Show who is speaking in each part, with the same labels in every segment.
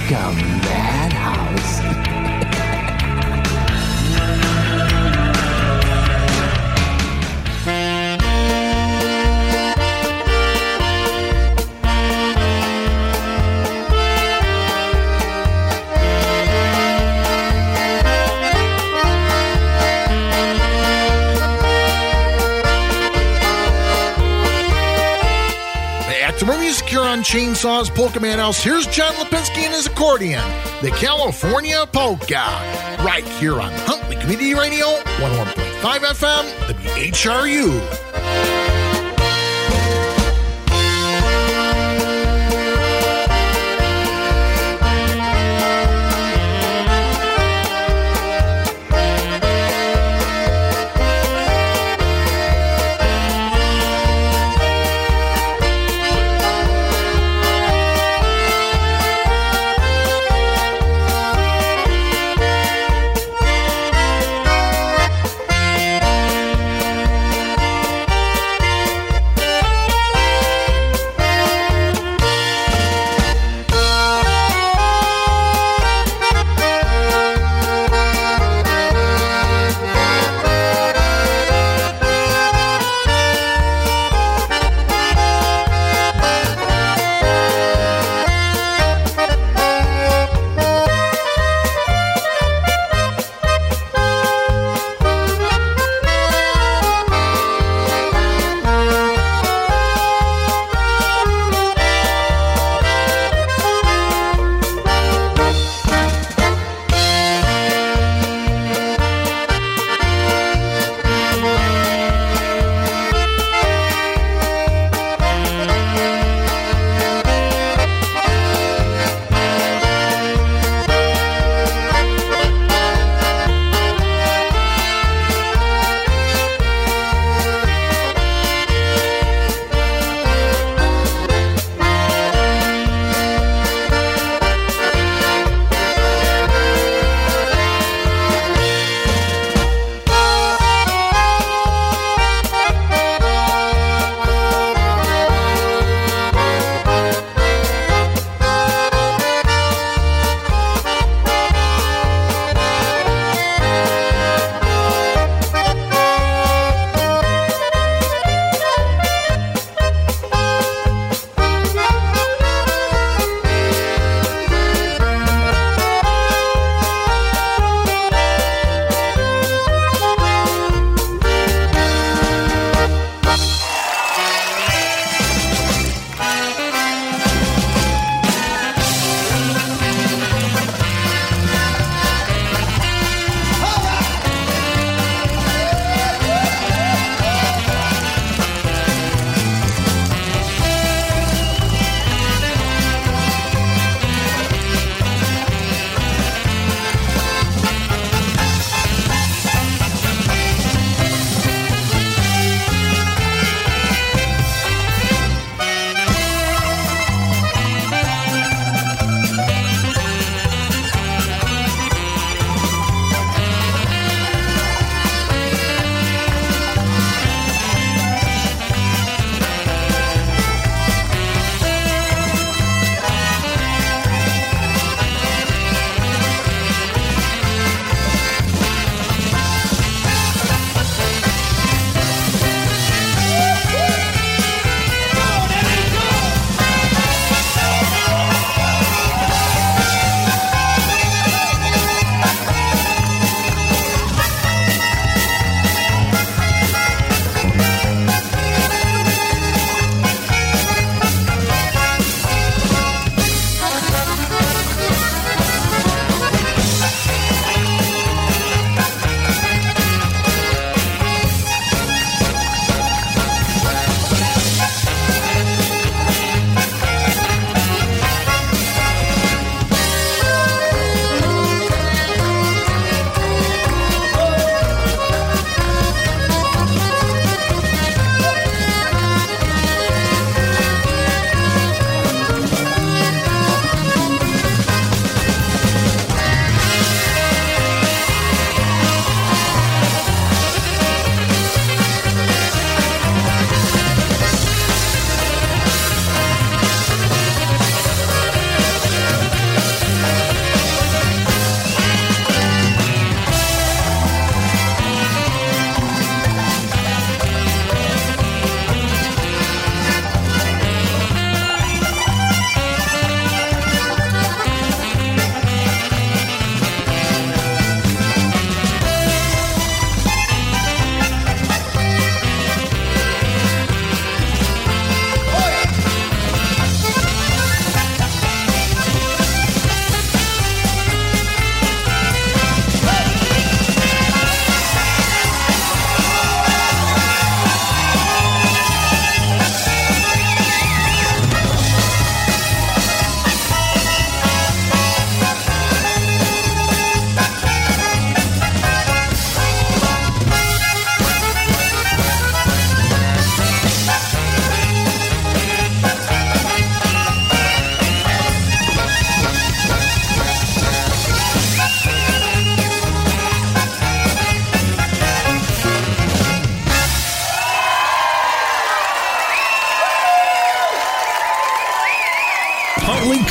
Speaker 1: Polka Madhouse.
Speaker 2: More music here on Chainsaws Polka Madhouse. Here's John Lipinski and his accordion, the California Polka, right here on Huntley Community Radio, 101.5 FM, WHRU.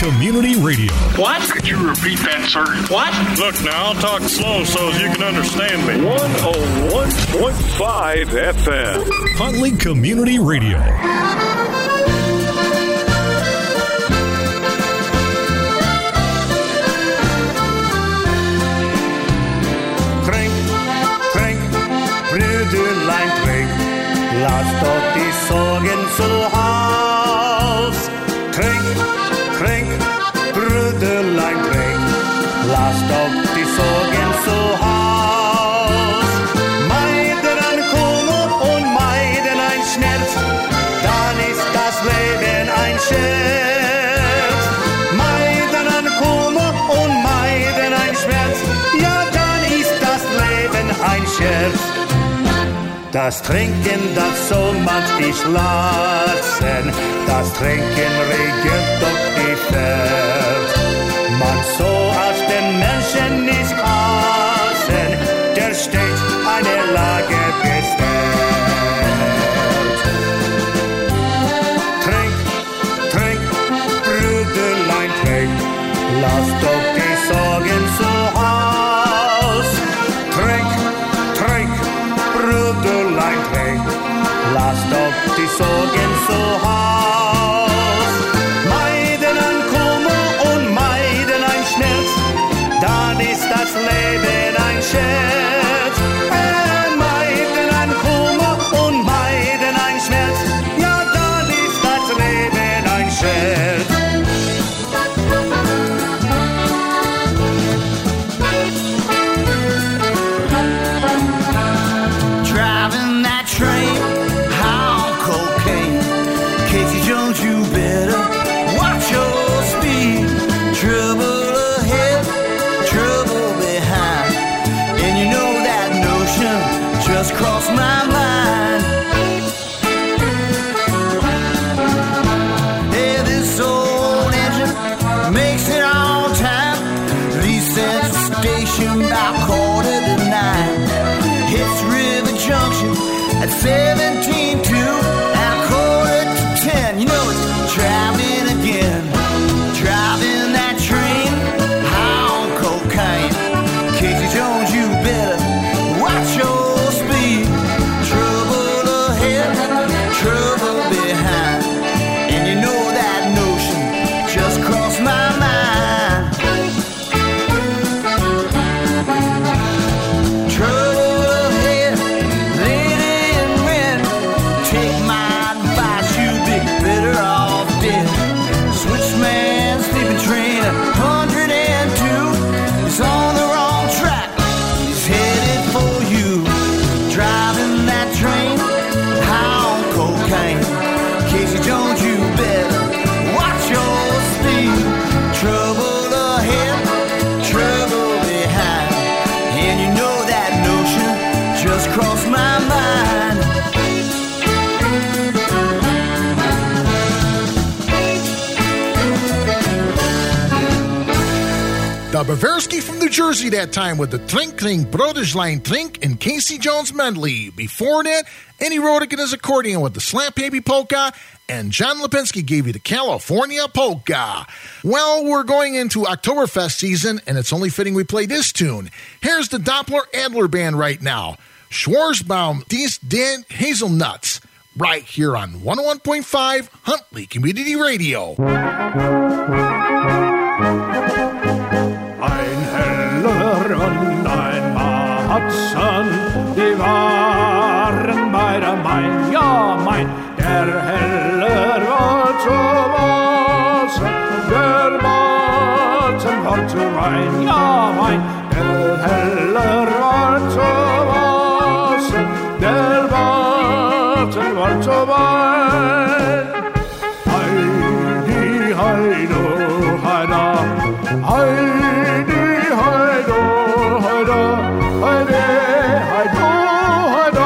Speaker 3: Community Radio.
Speaker 4: What? Could you repeat that, sir? What?
Speaker 5: Look, now I'll talk slow so as you can understand me.
Speaker 6: 101.5 FM.
Speaker 3: Huntley Community Radio.
Speaker 7: Trink, trink, Brüderlein, trink. Lass doch die Sorgen zu Haus. Trink, trink, Brüderlein, trink. Lass doch die Sorgen zu Haus. Meiden ein Kummer und meiden ein Schmerz, dann ist das Leben ein Scherz. Meiden ein Kummer und meiden ein Schmerz, ja, dann ist das Leben ein Scherz. Das Trinken, das soll man nicht lassen, das Trinken regelt doch die Welt. Man soll aus den Menschen nicht hassen, der steht eine Lage bestellt. Trink, trink, Brüderlein, trink, lass doch die Sorgen zu Haus. Trink, trink, Brüderlein, trink, lass doch die Sorgen zu Haus. Meiden ein Kummer und meiden ein Schmerz, dann ist das Leben ein Scherz. Meiden ein Kummer und meiden ein Schmerz, ja, dann ist das Leben ein Scherz.
Speaker 1: Driving that train, high on cocaine. Casey Jones, you better watch your speed. Trouble ahead, trouble behind. And you know that notion just crossed my mind. Hey, this old engine makes it on time. Leaves at the station about 8:45. Hits River Junction at 17:2 and 9:45. You know it's driving again, driving that train, high on cocaine. Casey Jones, you better watch your speed. Trouble ahead, trouble behind, and you know that notion just crossed my mind. Trouble ahead, lady in red. Take my advice, you'd be better off dead. Switchman, sleeping train at 102 is on the wrong track. He's headed for you. Driving that train, high on cocaine. Casey Jones, you better watch your speed. Trouble ahead, trouble behind, and you know that notion just crossed my mind.
Speaker 2: The Bavarsky from New Jersey that time with the Trink Trink Broderslein Trink and Casey Jones medley. Before that, Eddie Rodick and his accordion with the Slap Baby Polka, and John Lipinski gave you the California Polka. Well, we're going into Oktoberfest season, and it's only fitting we play this tune. Here's the Doppler Adler Band right now. Schwarzbaum, Dies Den Hazelnuts, right here on 101.5 Huntley Community Radio.
Speaker 5: Ein Heller und ein Matzen, die waren bei der Main, ja Main. Der Heller war zu Wasser, der Matzen war zu Wein, ja Main. Der Heller war zu Wasser, der Matzen war zu Wein. Heidi, heido, heida, Heidi, heido, heida, Heidi, heido, heida.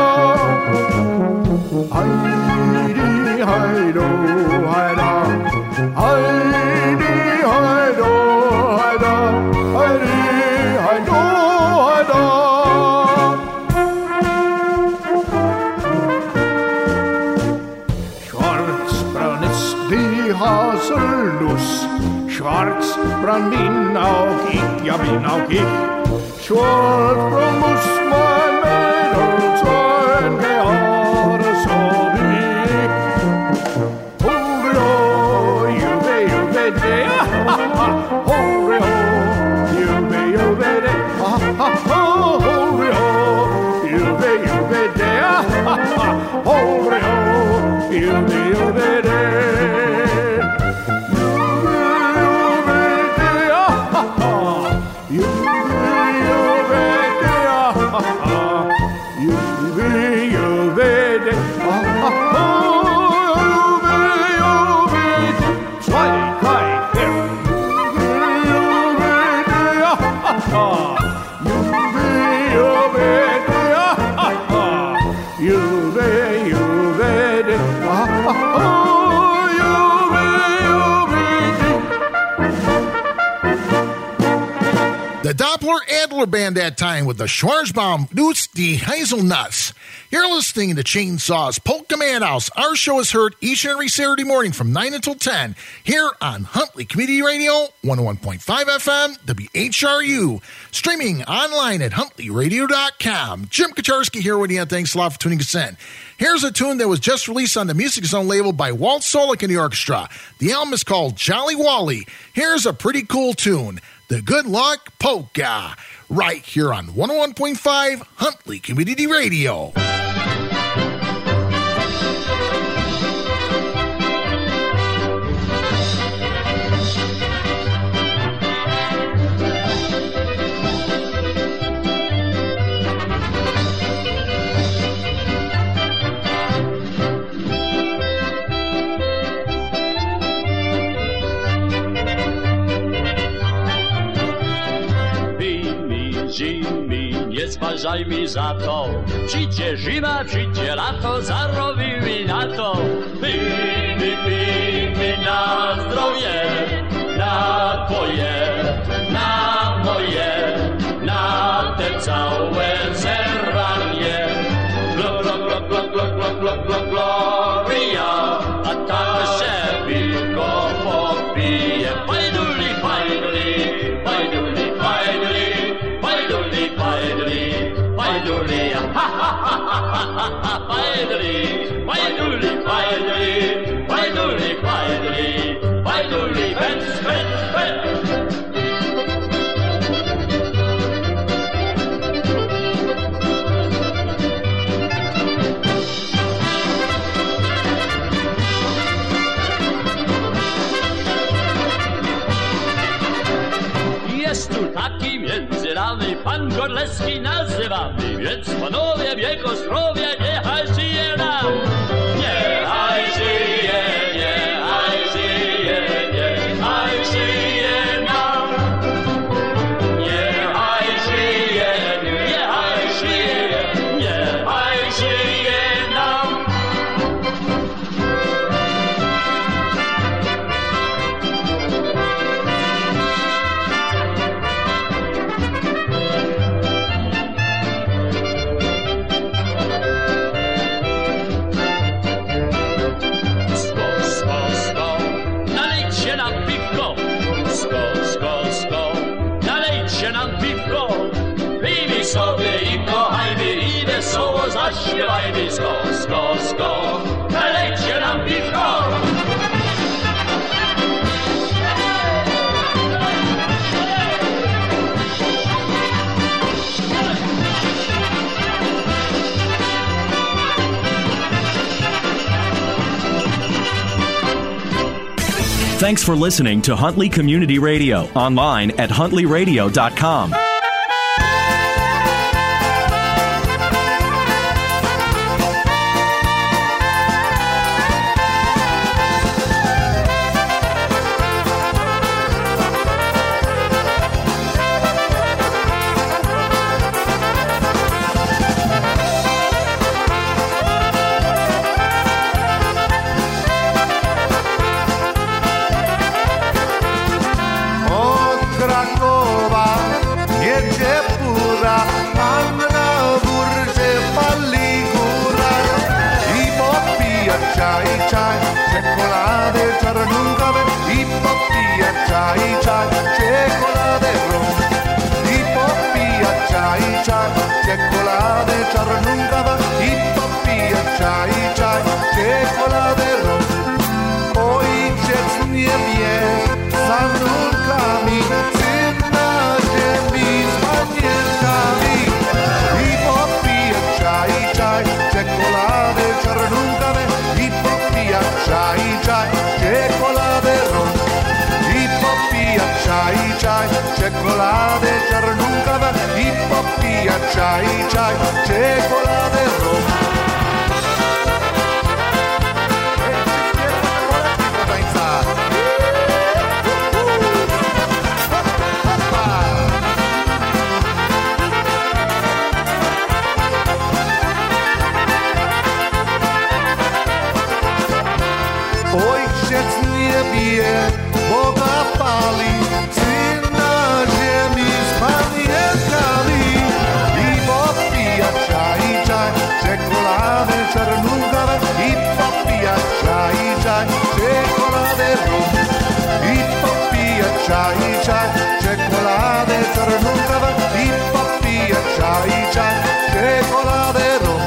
Speaker 5: Heidi, heido, heida, Heidi, heido, heida, Heidi, heido, heida. Schwarzbraun ist die Haselnuss, Schwarzbrandin auch ich, ja bin auch ich. Schwarzbrand muss mein Mädel sein, gerade so wie ich. Hurra, juve, juve, de, hurra, juve, juve, de, hurra, juve, juve, de, hurra, juve, juve, de.
Speaker 2: The Doppler Adler Band that time with the Schwarzbaum Newts, the Hazelnuts. You're listening to Chainsaws Polka Madhouse. Our show is heard each and every Saturday morning from 9 until 10 here on Huntley Community Radio, 101.5 FM, WHRU. Streaming online at huntleyradio.com. Jim Kaczarski here with you, and thanks a lot for tuning us in. Here's a tune that was just released on the Music Zone label by Walt Solik and the orchestra. The album is called Jolly Wally. Here's a pretty cool tune, The Good Luck Polka, right here on 101.5 Huntley Community Radio.
Speaker 6: Nie zważaj mi za to, przyjdzie zima, przyjdzie lato, zarobimy na to. Pijmy na zdrowie, na twoje, na moje, na te całe zerwanie. Gloria, a tam się piwko popije. Pajduli, pajduli, pajduli, pajduli. Pajduli, pajduli, ha ha ha ha ha, pajduli, pajduli, pajduli, pajduli, pajduli, pajduli, pec, pec, pec. Jest tu taki między nami pan Gorleski nazywamy, więc panowie w jego zdrowie niechaj żyje nam. Niechaj żyje, niechaj żyje, niechaj żyje nam. Niechaj żyje, niechaj żyje, niechaj żyje nam. Sobie i kochajmy i wesoło zaśpiewajmy. Sko, sko, sko, nalejcie nam piwko.
Speaker 8: Thanks for listening to Huntley Community Radio, online at huntleyradio.com.
Speaker 9: lunga, hippopia, chai, chai, cioccolata e rum. Ojciec nie bije, Boga pali, syn na ziemi z pamiętami. I popija czaj, czaj, czekoladę czarnugawę. I popija czaj, czaj, czekoladę rum. I popija czaj, czaj, czekoladę czarnugawę. I popija czaj, czaj, czekoladę rum.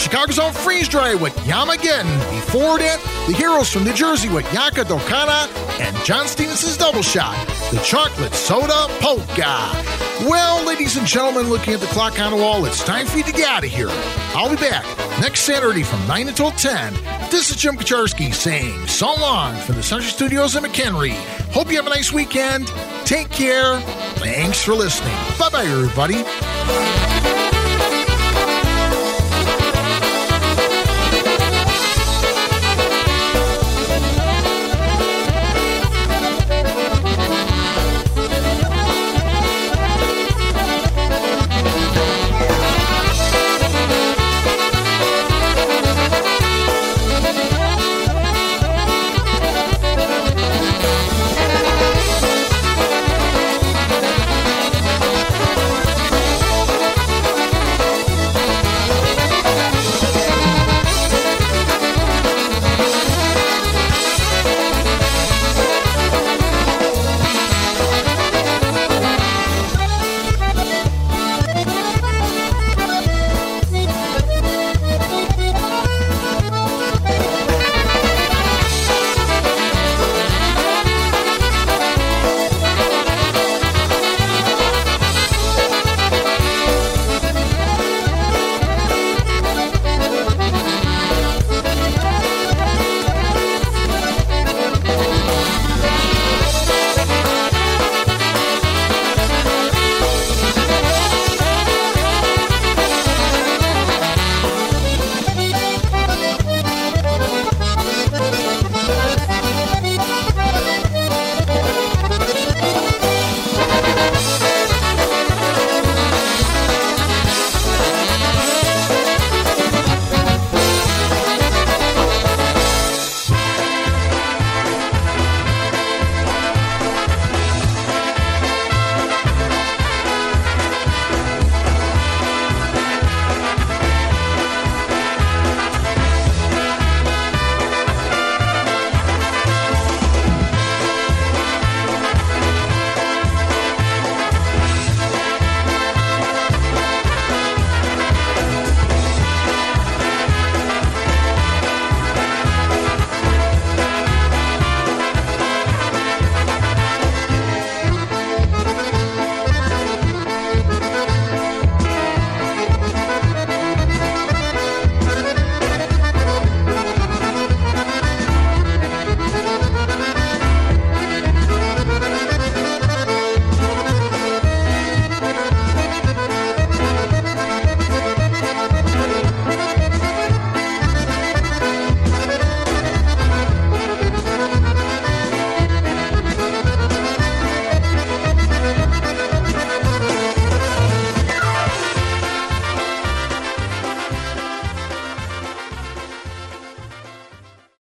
Speaker 2: Chicago's own Freeze Dry with Yamageddon. Before that, the Heroes from New Jersey with Yaka Dokana and John Stevenson's Double Shot, the Chocolate Soda Polka. Well, ladies and gentlemen, looking at the clock on the wall, it's time for you to get out of here. I'll be back next Saturday from 9 until 10. This is Jim Kacharski saying so long from the Century Studios in McHenry. Hope you have a nice weekend. Take care. Thanks for listening. Bye-bye, everybody.